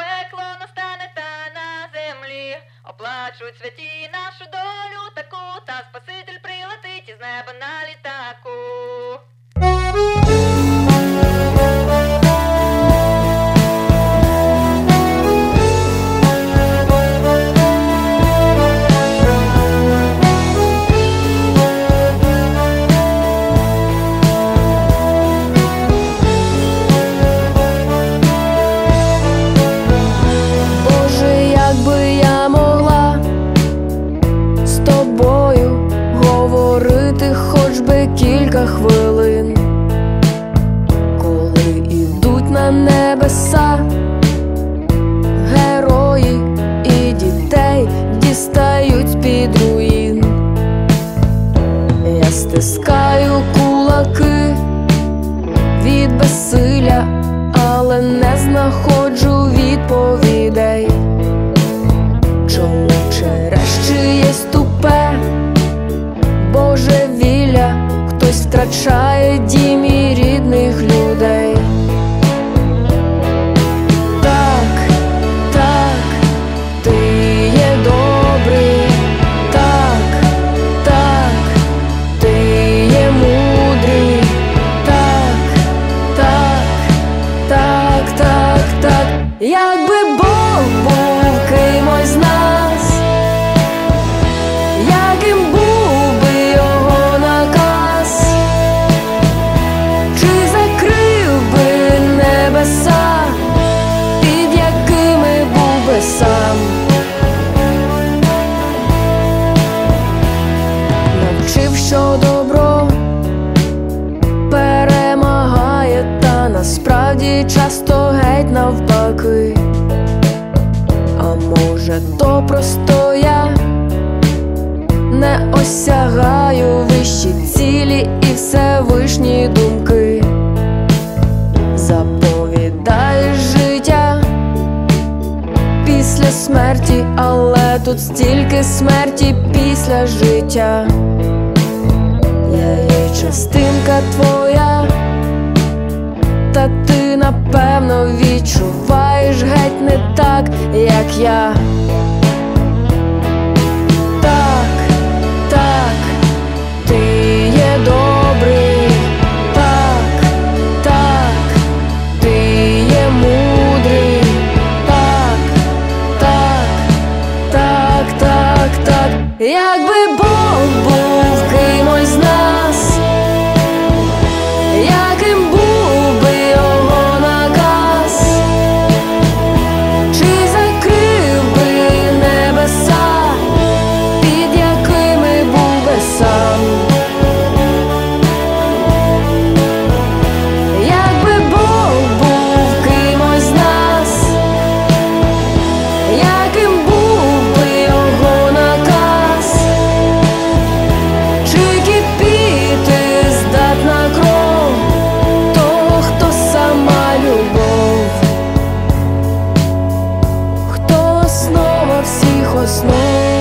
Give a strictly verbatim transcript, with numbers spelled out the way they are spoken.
пекло настане та на землі. Оплачуть святі нашу долю таку, та Спаситель прилетить із неба на літаку. Хоч би кілька хвилин, коли ідуть на небеса герої і дітей дістають з-під руїн. Я стискаю кулаки від безсилля, але не знаходжу відповідей. Чому через чиєсь тупе божевілля хтось втрачає дім і рідних людей? Так, так, ти є добрий, так, так, ти є мудрий, так, так, так, так, так. Якби Бог був кимось з нас, яким був би його наказ, чи закрив би небеса, під якими був би сам? Навчив, що добро перемагає, та насправді часто геть навпаки. А може, то просто я не осягаю вищі цілі і всевишні думки. Заповідаєш життя після смерті, але тут стільки смерті після життя. Я є частинка твоя, та ти напевно відчуваєш геть не так, як я. Так, так, ти є добрий, так, так, ти є мудрий, так, так, так, так, так. Якби Бог був кимось з нас, яким був би його наказ, чи закрив би небеса, під якими був би сам? Якби Бог був кимось з нас, яким був би його наказ, чи кипіти здатна кров того, хто сама любов, хто основа всіх основ?